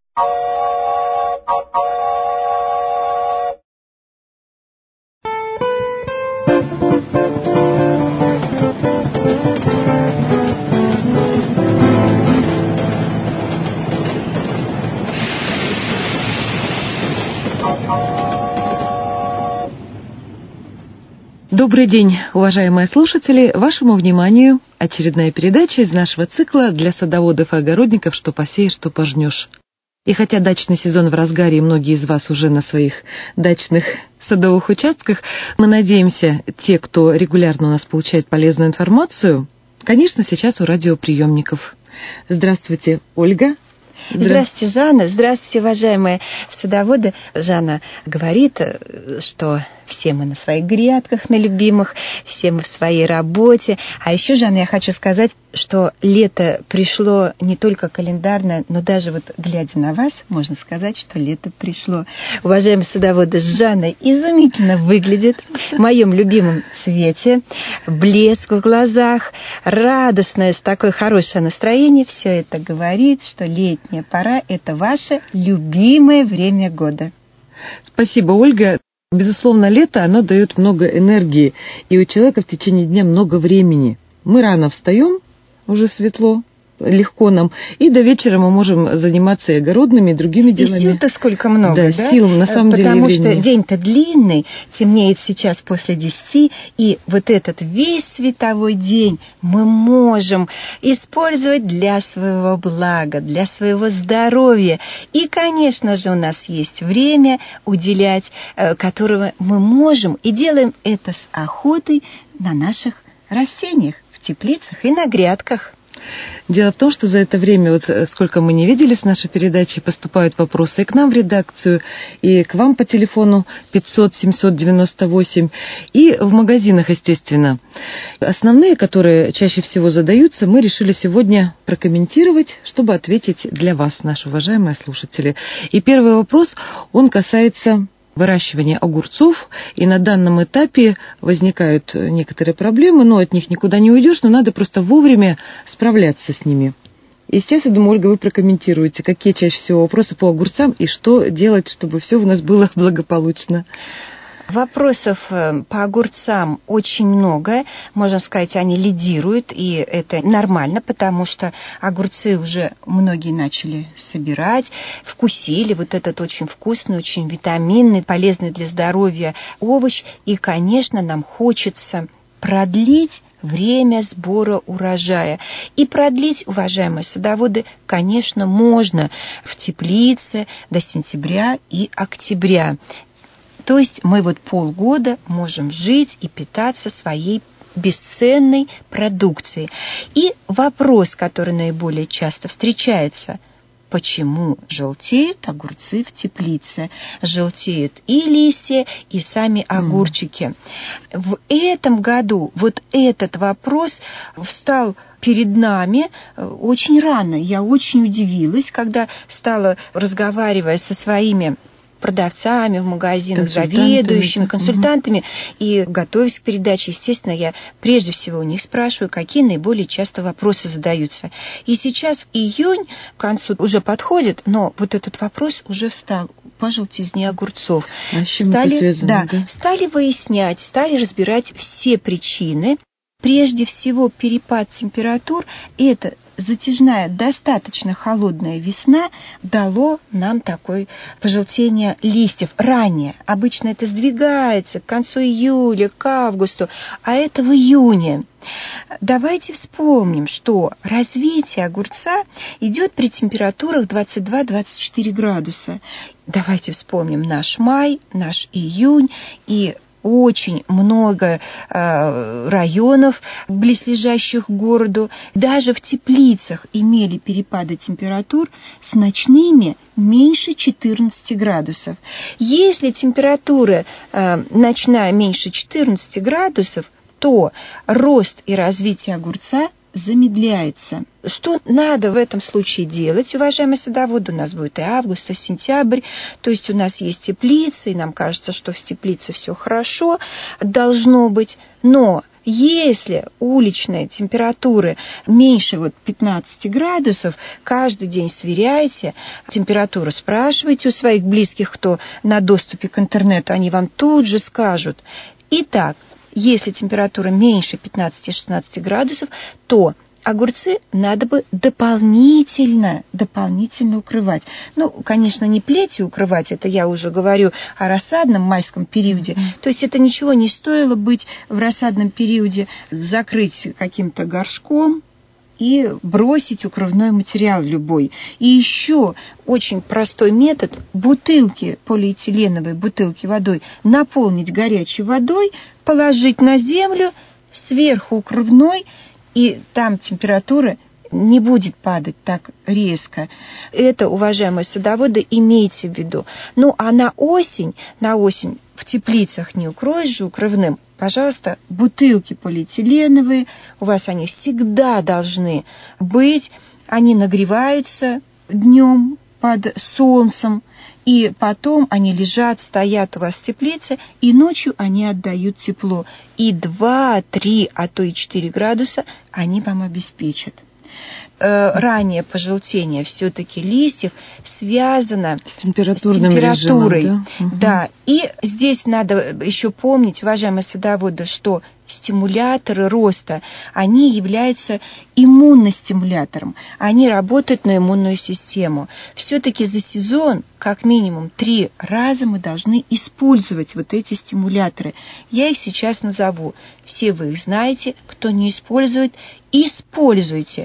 Добрый день, уважаемые слушатели! Вашему вниманию очередная передача из нашего цикла для садоводов и огородников «Что посеешь, что пожнешь». И хотя дачный сезон в разгаре, и многие из вас уже на своих дачных садовых участках, мы надеемся, те, кто регулярно у нас получает полезную информацию, конечно, сейчас у радиоприемников. Здравствуйте, Ольга. Здравствуйте, Жанна. Здравствуйте, уважаемые садоводы. Жанна говорит, что все мы на своих грядках, на любимых, все мы в своей работе. А еще, Жанна, я хочу сказать, что лето пришло не только календарно, но даже вот глядя на вас, можно сказать, что лето пришло. Уважаемые садоводы, Жанна изумительно выглядит в моем любимом цвете, блеск в глазах, радостное, с такое хорошее настроение. Все это говорит, что летняя пора – это ваше любимое время года. Спасибо, Ольга. Безусловно, лето, оно дает много энергии, и у человека в течение дня много времени. Мы рано встаем, уже светло, легко нам, и до вечера мы можем заниматься и огородными, и другими делами. И сил-то сколько много, да? Сил, на самом деле, потому времени. Что день-то длинный, темнеет сейчас после 10, и вот этот весь световой день мы можем использовать для своего блага, для своего здоровья. И, конечно же, у нас есть время уделять, которого мы можем, и делаем это с охотой на наших растениях, в теплицах и на грядках. Дело в том, что за это время, вот сколько мы не виделись в нашей передаче, поступают вопросы и к нам в редакцию, и к вам по телефону 500-798, и в магазинах, естественно. Основные, которые чаще всего задаются, мы решили сегодня прокомментировать, чтобы ответить для вас, наши уважаемые слушатели. И первый вопрос, он касается выращивания огурцов, и на данном этапе возникают некоторые проблемы, но от них никуда не уйдешь, но надо просто вовремя справляться с ними. И сейчас, я думаю, Ольга, вы прокомментируете, какие чаще всего вопросы по огурцам и что делать, чтобы все у нас было благополучно. Вопросов по огурцам очень много. Можно сказать, они лидируют, и это нормально, потому что огурцы уже многие начали собирать, вкусили вот этот очень вкусный, очень витаминный, полезный для здоровья овощ. И, конечно, нам хочется продлить время сбора урожая. И продлить, уважаемые садоводы, конечно, можно в теплице до сентября и октября. То есть мы вот полгода можем жить и питаться своей бесценной продукцией. И вопрос, который наиболее часто встречается: почему желтеют огурцы в теплице? Желтеют и листья, и сами огурчики. В этом году вот этот вопрос встал перед нами очень рано. Я очень удивилась, когда стала разговаривать со своими продавцами в магазинах, заведующими, консультантами. И, готовясь к передаче, естественно, я прежде всего у них спрашиваю, какие наиболее часто вопросы задаются. И сейчас июнь к концу уже подходит, но вот этот вопрос уже встал по желтизне огурцов. А с чем это связано? Стали выяснять, стали разбирать все причины. Прежде всего, перепад температур – это затяжная, достаточно холодная весна дало нам такое пожелтение листьев ранее. Обычно это сдвигается к концу июля, к августу, а это в июне. Давайте вспомним, что развитие огурца идет при температурах 22-24 градуса. Давайте вспомним наш май, наш июнь и очень много районов, близлежащих к городу, даже в теплицах имели перепады температур с ночными меньше 14 градусов. Если температура ночная меньше 14 градусов, то рост и развитие огурца замедляется. Что надо в этом случае делать, уважаемые садоводы? У нас будет и август, и сентябрь, то есть у нас есть теплицы, и нам кажется, что в теплице все хорошо должно быть, но Если уличная температура меньше 15 градусов, каждый день сверяйте температуру, спрашивайте у своих близких, кто на доступе к интернету, они вам тут же скажут. Итак, если температура меньше 15-16 градусов, то огурцы надо бы дополнительно укрывать. Конечно, не плетью укрывать, это я уже говорю о рассадном майском периоде. То есть это ничего не стоило быть в рассадном периоде, закрыть каким-то горшком и бросить укрывной материал любой. И еще очень простой метод: бутылки, полиэтиленовые бутылки водой, наполнить горячей водой, положить на землю, сверху укрывной, и там температура не будет падать так резко. Это, уважаемые садоводы, имейте в виду. А на осень в теплицах не укроешь же укрывным. Пожалуйста, бутылки полиэтиленовые, у вас они всегда должны быть. Они нагреваются днем под солнцем, и потом они лежат, стоят у вас в теплице, и ночью они отдают тепло. И 2, 3, а то и 4 градуса они вам обеспечат. Раннее пожелтение все-таки листьев связано с температурой. Режимом, да? И здесь надо еще помнить, уважаемые садоводы, что стимуляторы роста, они являются иммуностимулятором. Они работают на иммунную систему. Все-таки за сезон как минимум 3 раза мы должны использовать эти стимуляторы. Я их сейчас назову. Все вы их знаете. Кто не использует, используйте.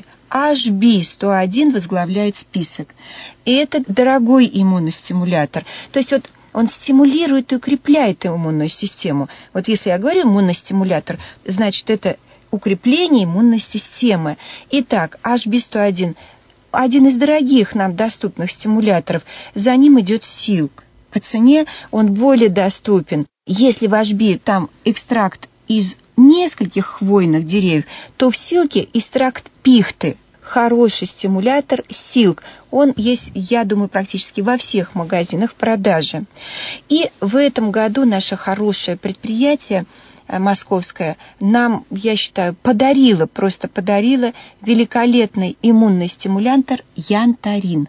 HB101 возглавляет список. И это дорогой иммуностимулятор. То есть он стимулирует и укрепляет иммунную систему. Если я говорю иммуностимулятор, значит, это укрепление иммунной системы. Итак, HB101 – один из дорогих нам доступных стимуляторов. За ним идет Silk. По цене он более доступен. Если в HB там экстракт из нескольких хвойных деревьев, то в Silk экстракт пихты. Хороший стимулятор Silk. Он есть, я думаю, практически во всех магазинах в продаже. И в этом году наше хорошее предприятие московское нам, я считаю, подарило великолепный иммунный стимулятор Янтарин.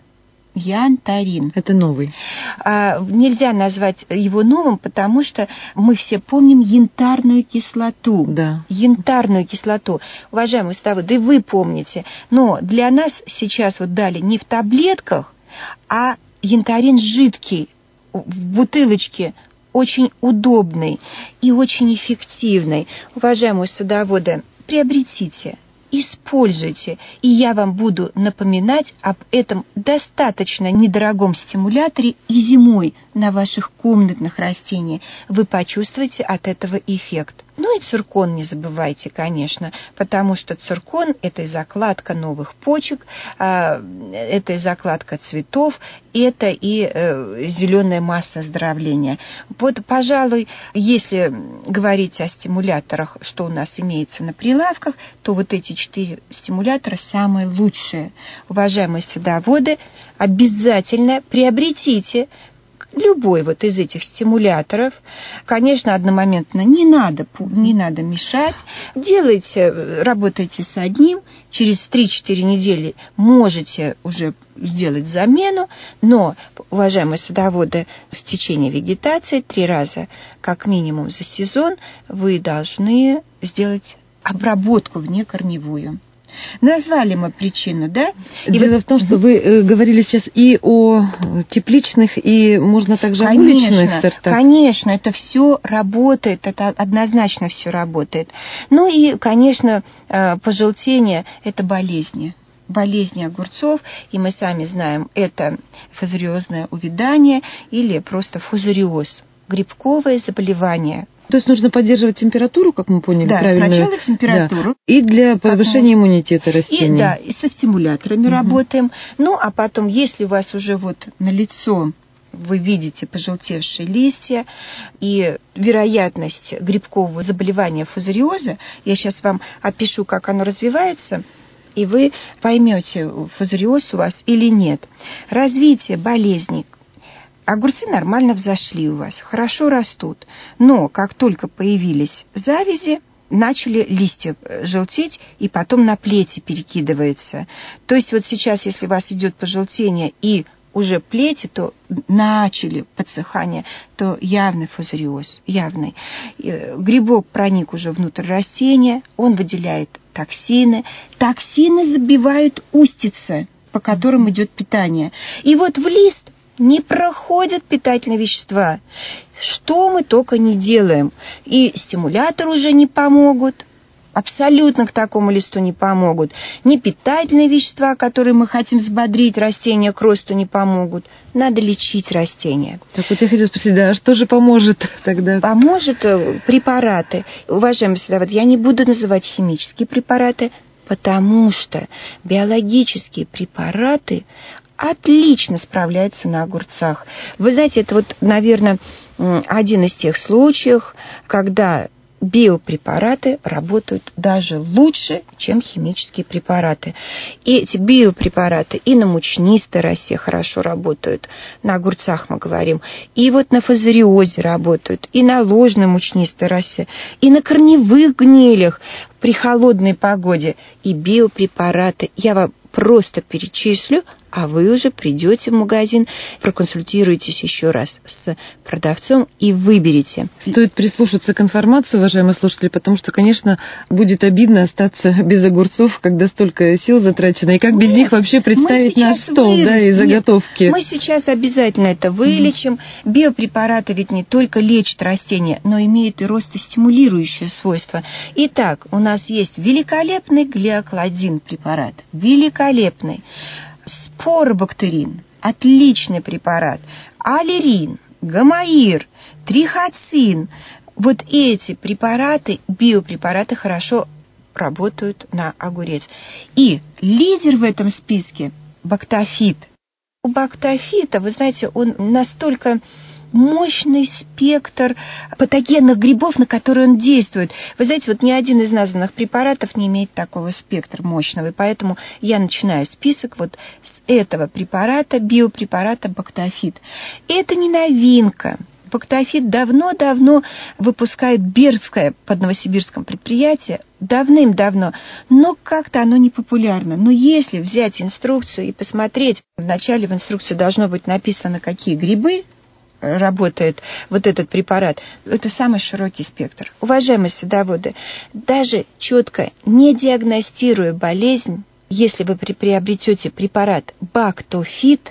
Это новый. Нельзя назвать его новым, потому что мы все помним янтарную кислоту. Да. Янтарную кислоту. Уважаемые садоводы, вы помните. Но для нас сейчас дали не в таблетках, а янтарин жидкий в бутылочке, очень удобный и очень эффективный. Уважаемые садоводы, приобретите, используйте, и я вам буду напоминать об этом достаточно недорогом стимуляторе и зимой на ваших комнатных растениях. Вы почувствуете от этого эффект. И циркон не забывайте, конечно, потому что циркон – это и закладка новых почек, это и закладка цветов, это и зеленая масса оздоровления. Пожалуй, если говорить о стимуляторах, что у нас имеется на прилавках, то эти 4 стимулятора самые лучшие. Уважаемые садоводы, обязательно приобретите любой из этих стимуляторов. Конечно, одномоментно не надо мешать. Работайте с одним, через 3-4 недели можете уже сделать замену, но, уважаемые садоводы, в течение вегетации 3 раза, как минимум за сезон, вы должны сделать обработку внекорневую. Назвали мы причину, да? Дело в том, что вы говорили сейчас и о тепличных, и можно также о уличных сортах. Конечно, это все работает, это однозначно все работает. И, конечно, пожелтение – это болезни огурцов, и мы сами знаем, это фузариозное увядание или просто фузариоз, грибковое заболевание. То есть нужно поддерживать температуру, как мы поняли, да, правильно? Сначала температуру. Да. И для повышения иммунитета растений. И со стимуляторами работаем. А потом, если у вас уже налицо вы видите пожелтевшие листья и вероятность грибкового заболевания фузариоза, я сейчас вам опишу, как оно развивается, и вы поймете, фузариоз у вас или нет. Развитие болезней. Огурцы нормально взошли у вас, хорошо растут, но как только появились завязи, начали листья желтеть, и потом на плети перекидывается. То есть вот сейчас, если у вас идет пожелтение и уже плети, то начали подсыхание, то явный фузариоз, явный. Грибок проник уже внутрь растения, он выделяет токсины. Токсины забивают устицы, по которым идет питание. И вот в лист не проходят питательные вещества. Что мы только не делаем. И стимуляторы уже не помогут. Абсолютно к такому листу не помогут. Ни питательные вещества, которые мы хотим взбодрить растения, к росту не помогут. Надо лечить растения. Так вот я хотела спросить, да, что же поможет тогда? Поможет препараты. Уважаемый следователь, я не буду называть химические препараты, потому что биологические препараты отлично справляются на огурцах. Вы знаете, это вот, наверное, один из тех случаев, когда биопрепараты работают даже лучше, чем химические препараты. И эти биопрепараты и на мучнистой росе хорошо работают, на огурцах мы говорим, и вот на фузариозе работают, и на ложной мучнистой росе, и на корневых гнилях при холодной погоде. И биопрепараты я вам просто перечислю, а вы уже придете в магазин, проконсультируетесь еще раз с продавцом и выберете. Стоит прислушаться к информации, уважаемые слушатели, потому что, конечно, будет обидно остаться без огурцов, когда столько сил затрачено, и как без них вообще представить наш стол, да, и заготовки. Мы сейчас обязательно это вылечим. Биопрепараты ведь не только лечат растения, но имеют и ростостимулирующее свойство. Итак, у нас есть великолепный глиокладин препарат, великолепный. Споробактерин, отличный препарат, аллерин, гомоир, трихоцин. Вот эти препараты, биопрепараты, хорошо работают на огурец. И лидер в этом списке – бактофит. У бактофита, вы знаете, он настолько мощный спектр патогенных грибов, на которые он действует. Вы знаете, вот ни один из названных препаратов не имеет такого спектра мощного, и поэтому я начинаю список вот с этого препарата, биопрепарата бактофит. Это не новинка. Бактофит давно-давно выпускает Бердское под Новосибирском предприятие, давным-давно, но как-то оно не популярно. Но если взять инструкцию и посмотреть, вначале в инструкции должно быть написано, какие грибы работает вот этот препарат, это самый широкий спектр. Уважаемые садоводы, даже четко не диагностируя болезнь, если вы приобретете препарат бактофит,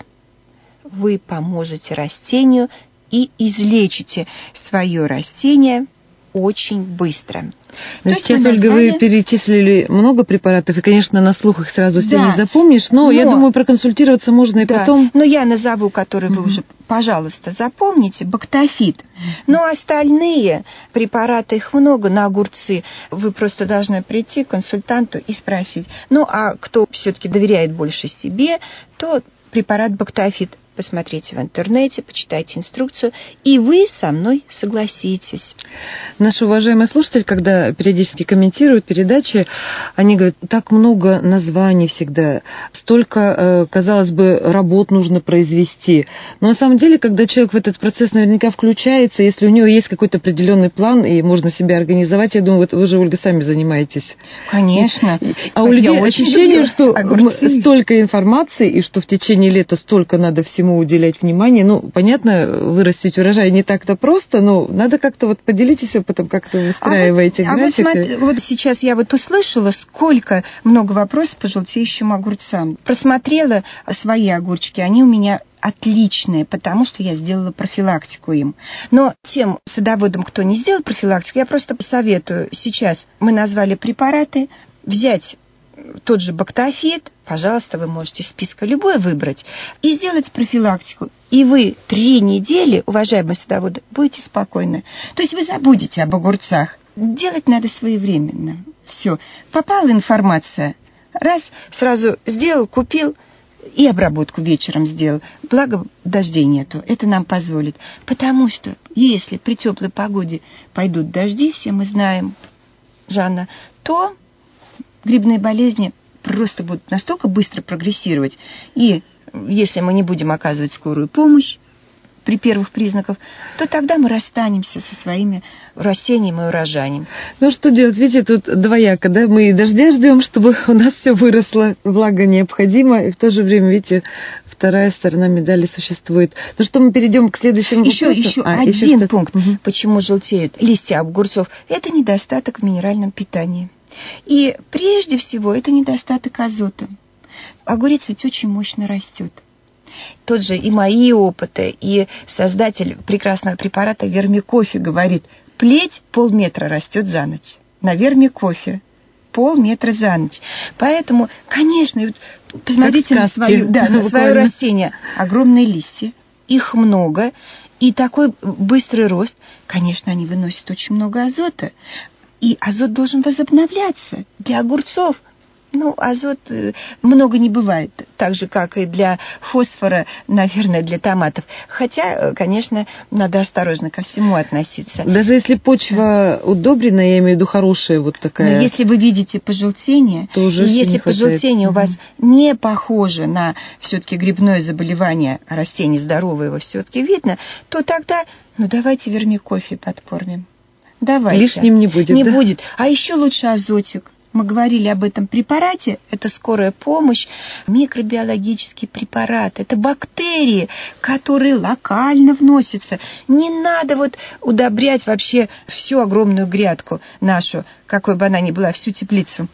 вы поможете растению и излечите свое растение очень быстро. Но сейчас, Ольга, вы перечислили много препаратов, и, конечно, на слух их сразу все не запомнишь, но я думаю, проконсультироваться можно и потом. Но я назову, который вы уже, пожалуйста, запомните, бактофит. Но остальные препараты, их много на огурцы. Вы просто должны прийти к консультанту и спросить. Ну, а кто все-таки доверяет больше себе, то препарат бактофит. Посмотрите в интернете, почитайте инструкцию, и вы со мной согласитесь. Наши уважаемые слушатели, когда периодически комментируют передачи, они говорят, так много названий всегда, столько, казалось бы, работ нужно произвести. Но на самом деле, когда человек в этот процесс наверняка включается, если у него есть какой-то определенный план, и можно себя организовать, я думаю, вот вы же, Ольга, сами занимаетесь. Конечно. А у людей ощущение, что столько информации, и что в течение лета столько надо всему уделять внимание. Ну, понятно, вырастить урожай не так-то просто, но надо как-то вот поделитесь опытом, как-то выстраиваете график. Вот сейчас я вот услышала, сколько много вопросов по желтеющим огурцам. Просмотрела свои огурчики, они у меня отличные, потому что я сделала профилактику им. Но тем садоводам, кто не сделал профилактику, я просто посоветую. Сейчас мы назвали препараты, взять тот же бактофит, пожалуйста, вы можете из списка любой выбрать, и сделать профилактику. И вы 3 недели, уважаемые садоводы, будете спокойны. То есть вы забудете об огурцах. Делать надо своевременно. Все. Попала информация. Раз, сразу сделал, купил, и обработку вечером сделал. Благо, дождей нету. Это нам позволит. Потому что, если при теплой погоде пойдут дожди, все мы знаем, Жанна, то грибные болезни просто будут настолько быстро прогрессировать. И если мы не будем оказывать скорую помощь, при первых признаках, то тогда мы расстанемся со своими растениями и урожаем. Ну что делать? Видите, тут двояко, да? Мы и дождя ждем, чтобы у нас все выросло, влага необходима, и в то же время, видите, вторая сторона медали существует. Ну что, мы перейдем к следующему вопросу? Еще один пункт, почему желтеют листья огурцов, это недостаток в минеральном питании. И прежде всего это недостаток азота. Огурец ведь очень мощно растет. Тот же и мои опыты, и создатель прекрасного препарата вермикофе говорит, плеть полметра растет за ночь. На вермикофе полметра за ночь. Поэтому, конечно, посмотрите на свое растение. Огромные листья, их много, и такой быстрый рост. Конечно, они выносят очень много азота. И азот должен возобновляться для огурцов. Азот много не бывает, так же, как и для фосфора, наверное, для томатов. Хотя, конечно, надо осторожно ко всему относиться. Даже если почва удобрена, я имею в виду хорошая вот такая. Но если вы видите пожелтение, то уже и если пожелтение у вас не похоже на все-таки грибное заболевание, а растение здоровое его все-таки видно, то тогда, давайте вермикофе подкормим. Давайте. Лишним не будет. Не будет. А еще лучше азотик. Мы говорили об этом препарате, это скорая помощь, микробиологический препарат, это бактерии, которые локально вносятся. Не надо удобрять вообще всю огромную грядку нашу, какой бы она ни была, всю теплицу.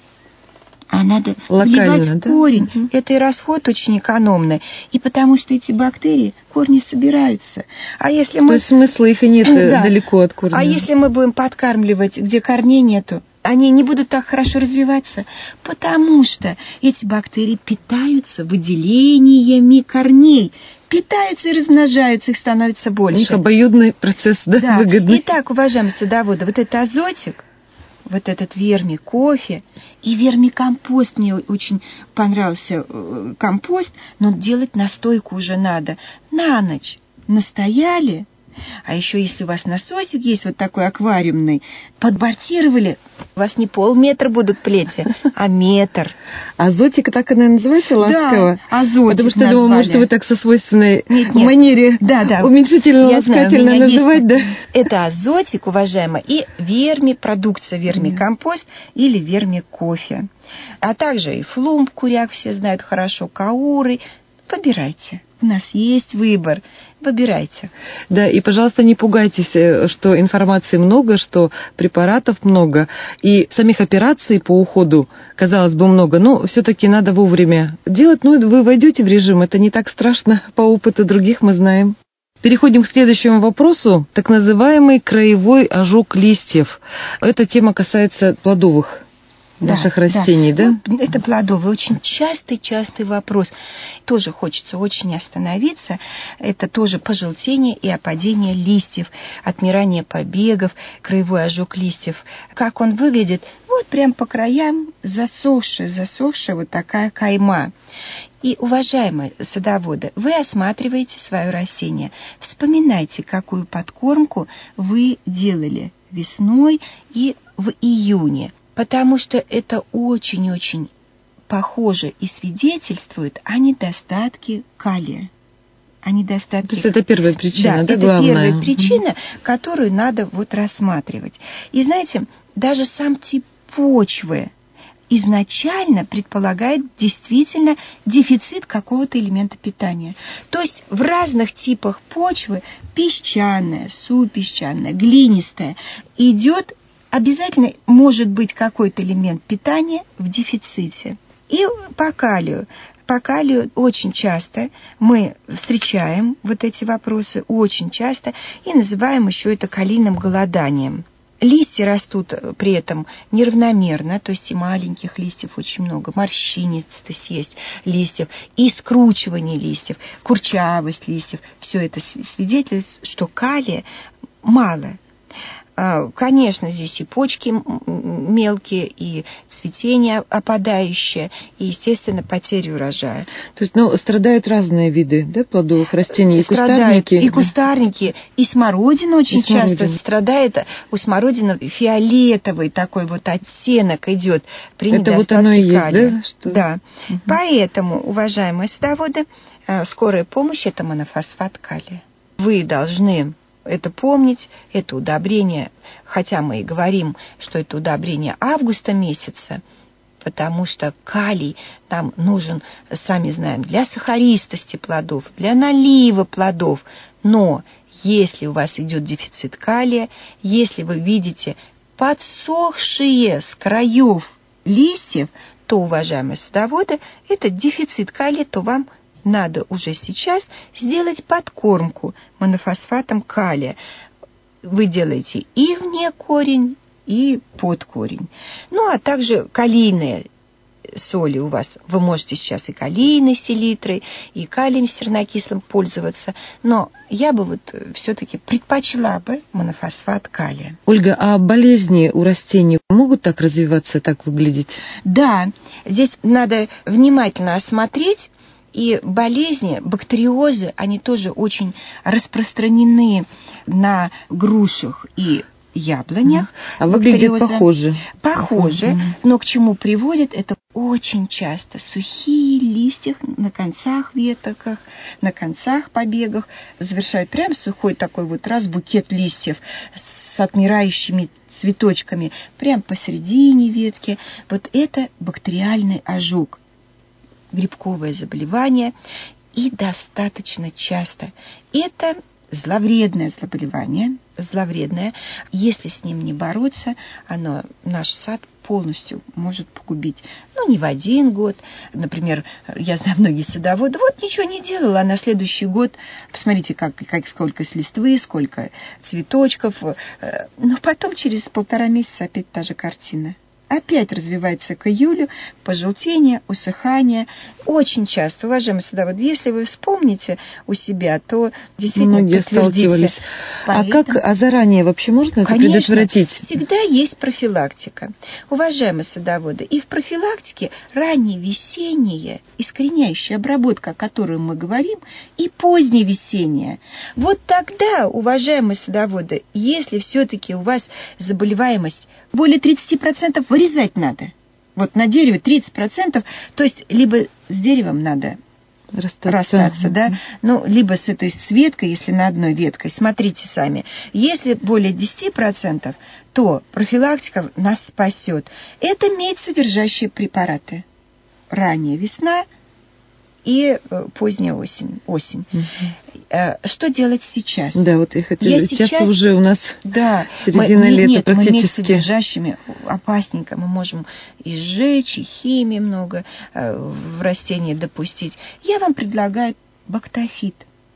А надо вливать корень. Это и расход очень экономный. И потому что эти бактерии, корни собираются. А если то есть смысла их и нет далеко от корня. А если мы будем подкармливать, где корней нету, они не будут так хорошо развиваться, потому что эти бактерии питаются выделениями корней. Питаются и размножаются, их становится больше. У них обоюдный процесс, выгодный. Итак, уважаемые садоводы, это азотик, этот вермикофе и вермикомпост. Мне очень понравился компост, но делать настойку уже надо. На ночь настояли, а еще если у вас насосик есть такой аквариумный, подбортировали, у вас не полметра будут плети, а метр. Азотик, так она называется, ласково? Да, азотик. Потому что, думаю, может, вы так со свойственной манере уменьшительно-ласкательно называть, да? Это азотик, уважаемые, и вермипродукция, вермикомпост или вермикофе. А также и флумб, куряк все знают хорошо, кауры. Выбирайте. У нас есть выбор. Выбирайте. Да, и, пожалуйста, не пугайтесь, что информации много, что препаратов много, и самих операций по уходу, казалось бы, много, но все-таки надо вовремя делать. Вы войдете в режим, это не так страшно, по опыту других мы знаем. Переходим к следующему вопросу, так называемый краевой ожог листьев. Эта тема касается плодовых наших растений, да? Это плодовый, очень частый вопрос. Тоже хочется очень остановиться. Это тоже пожелтение и опадение листьев, отмирание побегов, краевой ожог листьев. Как он выглядит? Прям по краям засохшая такая кайма. И, уважаемые садоводы, вы осматриваете свое растение. Вспоминайте, какую подкормку вы делали весной и в июне. Потому что это очень-очень похоже и свидетельствует о недостатке калия. То есть это первая причина, это главная? Первая причина, которую надо рассматривать. И знаете, даже сам тип почвы изначально предполагает действительно дефицит какого-то элемента питания. То есть в разных типах почвы, песчаная, супесчаная, глинистая, обязательно может быть какой-то элемент питания в дефиците. И по калию. По калию очень часто мы встречаем эти вопросы, очень часто, и называем еще это калийным голоданием. Листья растут при этом неравномерно, то есть и маленьких листьев очень много, морщинистость есть листьев, и скручивание листьев, курчавость листьев. Все это свидетельствует, что калия мало. Конечно, здесь и почки мелкие, и цветение опадающее, и, естественно, потеря урожая. То есть, страдают разные виды, плодовых растений, и кустарники? И кустарники, и смородина очень часто страдает. У смородины фиолетовый такой оттенок идет при недостатке оно и калия. Есть, да? Да. Поэтому, уважаемые садоводы, скорая помощь – это монофосфат калия. Вы должны это помнить, это удобрение, хотя мы и говорим, что это удобрение августа месяца, потому что калий нам нужен, сами знаем, для сахаристости плодов, для налива плодов. Но если у вас идет дефицит калия, если вы видите подсохшие с краев листьев, то, уважаемые садоводы, это дефицит калия, то вам надо уже сейчас сделать подкормку монофосфатом калия. Вы делаете и вне корень, и под корень. Ну, а также калийные соли у вас. Вы можете сейчас и калийной селитрой, и калием сернокислым пользоваться. Но я бы все-таки предпочла бы монофосфат калия. Ольга, а болезни у растений могут так развиваться, так выглядеть? Да, здесь надо внимательно осмотреть. И болезни, бактериозы, они тоже очень распространены на грушах и яблонях. А выглядят похоже. Похоже, но к чему приводит? Это очень часто сухие листья на концах веток, на концах побегах завершают прям сухой такой раз букет листьев с отмирающими цветочками прям посередине ветки. Вот это бактериальный ожог, грибковое заболевание, и достаточно часто. Это зловредное заболевание, зловредное. Если с ним не бороться, оно наш сад полностью может погубить. Ну, не в один год. Например, я знаю многие садоводы, ничего не делала, а на следующий год, посмотрите, сколько с листвы, сколько цветочков. Но потом через 1,5 месяца опять та же картина. Опять развивается к июлю пожелтение, усыхание. Очень часто, уважаемые садоводы, если вы вспомните у себя, то действительно многие сталкивались. А заранее вообще можно это предотвратить? Всегда есть профилактика. Уважаемые садоводы, и в профилактике ранневесенняя искореняющая обработка, о которой мы говорим, и поздневесенняя. Вот тогда, уважаемые садоводы, если все-таки у вас заболеваемость более 30%, вырезать надо. На дереве 30%, то есть либо с деревом надо расстаться, да, либо с этой веткой, если на одной веткой. Смотрите сами. Если более 10%, то профилактика нас спасет. Это медь, содержащие препараты. Ранняя весна и поздняя осень. Что делать сейчас? Да, я хотела. Сейчас уже у нас середина лета практически. Мы медь содержащими опасненько. Мы можем и сжечь, и химии много в растении допустить. Я вам предлагаю бактофит.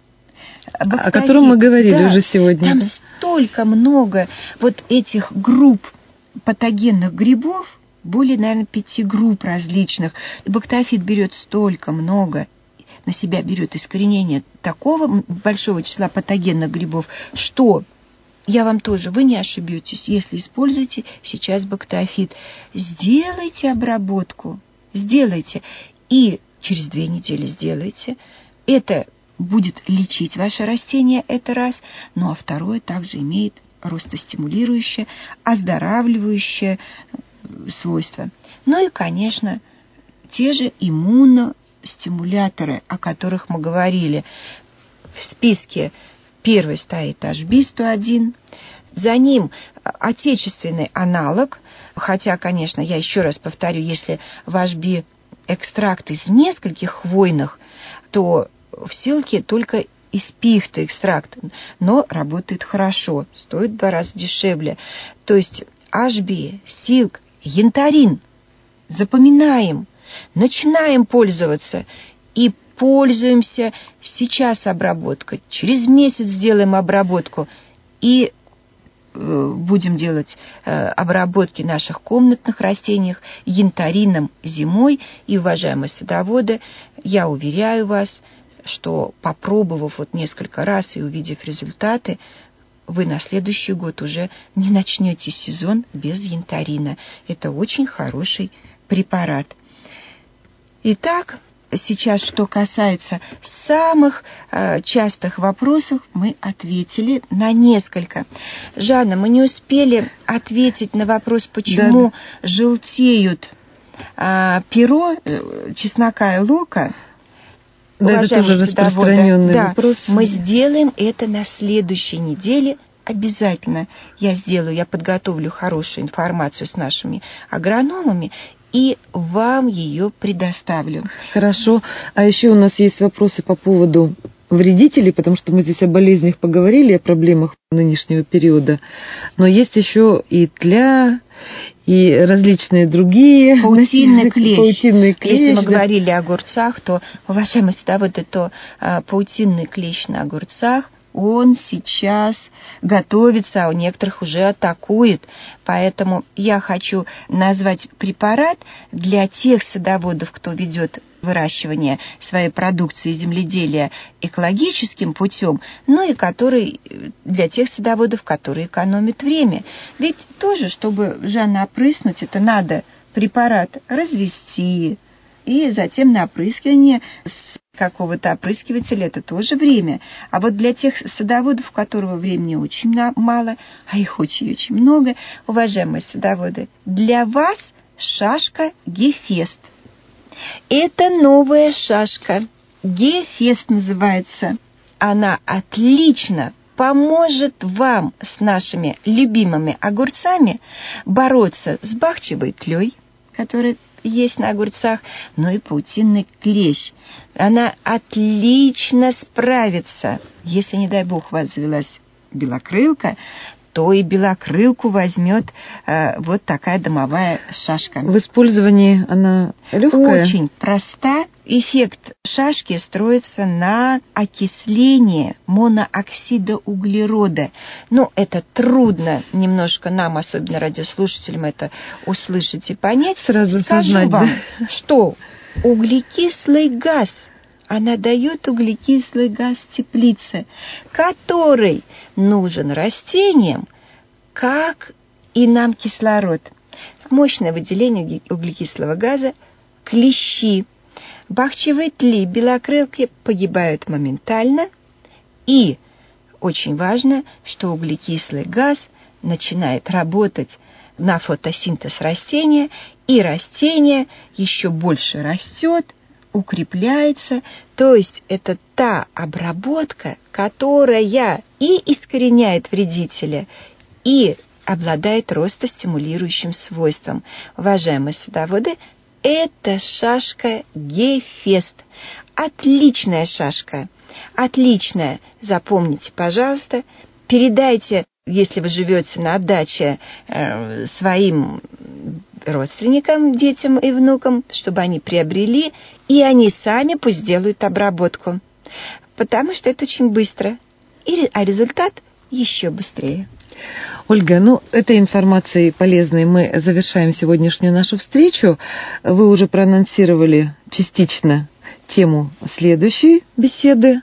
О котором мы говорили уже сегодня. Там столько много этих групп патогенных грибов, более, наверное, 5 групп различных. Бактофит берет столько много, на себя берет искоренение такого большого числа патогенных грибов, что я вам тоже, вы не ошибетесь, если используете сейчас бактофит. Сделайте обработку, сделайте, и через 2 недели сделайте. Это будет лечить ваше растение, это раз, а второе также имеет ростостимулирующее, оздоравливающее свойства. И, конечно, те же иммуностимуляторы, о которых мы говорили. В списке первый стоит HB101, за ним отечественный аналог, хотя, конечно, я еще раз повторю, если в HB экстракт из нескольких хвойных, то в Силке только из пихты экстракт, но работает хорошо, стоит в 2 раза дешевле. То есть HB, Силк, янтарин. Запоминаем, начинаем пользоваться и пользуемся сейчас обработкой. Через месяц сделаем обработку и будем делать обработки наших комнатных растений янтарином зимой. И, уважаемые садоводы, я уверяю вас, что попробовав несколько раз и увидев результаты, вы на следующий год уже не начнете сезон без янтарина. Это очень хороший препарат. Итак, сейчас, что касается самых частых вопросов, мы ответили на несколько. Жанна, мы не успели ответить на вопрос, почему желтеют перо чеснока и лука. Да, это тоже распространенный вопрос. Мы сделаем это на следующей неделе обязательно. Я подготовлю хорошую информацию с нашими агрономами и вам ее предоставлю. Хорошо. А еще у нас есть вопросы по поводу вредителей, потому что мы здесь о болезнях поговорили, о проблемах нынешнего периода. Но есть еще и тля, и различные другие. Паутинный клещ. Если мы да. говорили о огурцах, то, уважаемые садоводы, паутинный клещ на огурцах, он сейчас готовится, а у некоторых уже атакует. Поэтому я хочу назвать препарат для тех садоводов, кто ведет выращивание своей продукции земледелия экологическим путем, ну и который для тех садоводов, которые экономят время. Ведь тоже, чтобы Жанна опрыснуть, это надо препарат развести, и затем на опрыскивание с какого-то опрыскивателя, это тоже время. А вот для тех садоводов, у которого времени очень мало, а их очень-очень много, уважаемые садоводы, для вас шашка Гефест. Это новая шашка. Гефест называется. Она отлично поможет вам с нашими любимыми огурцами бороться с бахчевой тлей, которая есть на огурцах, но и паутинный клещ. Она отлично справится. Если, не дай бог, у вас завелась белокрылка, то и белокрылку возьмет вот такая домовая шашка. В использовании она легкая? Очень проста. Эффект шашки строится на окислении монооксида углерода. Но это трудно немножко нам, особенно радиослушателям, это услышать и понять. Сразу скажу сознать, вам, да? что углекислый газ, она дает углекислый газ в теплице, который нужен растениям, как и нам кислород. Мощное выделение углекислого газа, клещи, бахчевые тли, белокрылки погибают моментально. И очень важно, что углекислый газ начинает работать на фотосинтез растения, и растение еще больше растет, укрепляется, то есть это та обработка, которая и искореняет вредителя, и обладает ростостимулирующим свойством. Уважаемые садоводы, это шашка Гефест. Отличная шашка. Отличная. Запомните, пожалуйста, передайте, если вы живете на даче, своим родственникам, детям и внукам, чтобы они приобрели, и они сами пусть делают обработку. Потому что это очень быстро. А результат еще быстрее. Ольга, этой информацией полезной мы завершаем сегодняшнюю нашу встречу. Вы уже проанонсировали частично тему следующей беседы.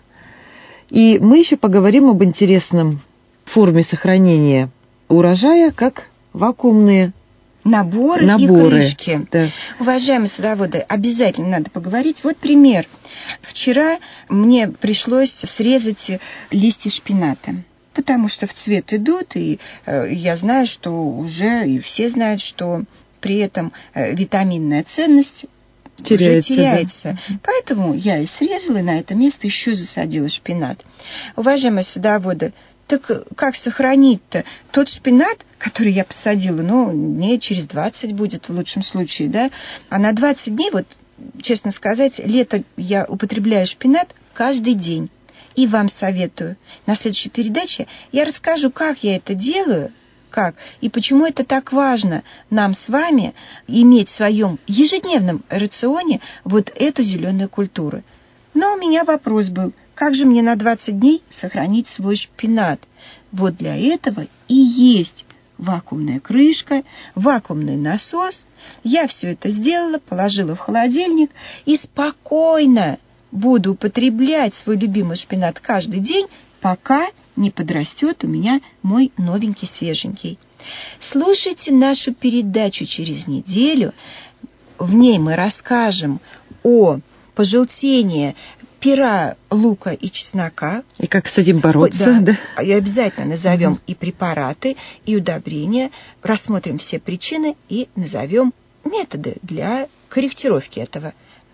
И мы еще поговорим об интересном форме сохранения урожая, как вакуумные наборы и крышки. Да. Уважаемые садоводы, обязательно надо поговорить. Вот пример. Вчера мне пришлось срезать листья шпината, потому что в цвет идут, и я знаю, что уже, и все знают, что при этом витаминная ценность теряется. Да. Поэтому я и срезала, и на это место еще засадила шпинат. Уважаемые садоводы, так как сохранить-то тот шпинат, который я посадила, дней через 20 будет в лучшем случае, да? А на 20 дней, вот, честно сказать, лето я употребляю шпинат каждый день. И вам советую. На следующей передаче я расскажу, как я это делаю, и почему это так важно нам с вами иметь в своем ежедневном рационе вот эту зеленую культуру. Но у меня вопрос был, как же мне на 20 дней сохранить свой шпинат? Вот для этого и есть вакуумная крышка, вакуумный насос. Я все это сделала, положила в холодильник и спокойно буду употреблять свой любимый шпинат каждый день, пока не подрастет у меня мой новенький свеженький. Слушайте нашу передачу через неделю. В ней мы расскажем о пожелтении пера лука и чеснока. И как с этим бороться. Да. И обязательно назовем и препараты, и удобрения, рассмотрим все причины и назовем методы для корректировки этого.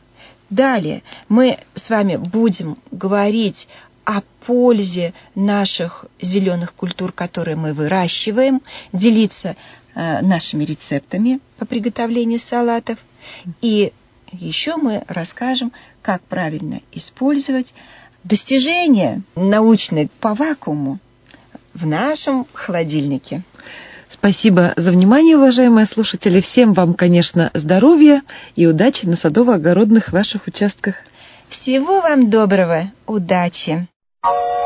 Далее мы с вами будем говорить о пользе наших зеленых культур, которые мы выращиваем, делиться нашими рецептами по приготовлению салатов. И еще мы расскажем, как правильно использовать достижения научные по вакууму в нашем холодильнике. Спасибо за внимание, уважаемые слушатели. Всем вам, конечно, здоровья и удачи на садово-огородных ваших участках. Всего вам доброго, удачи!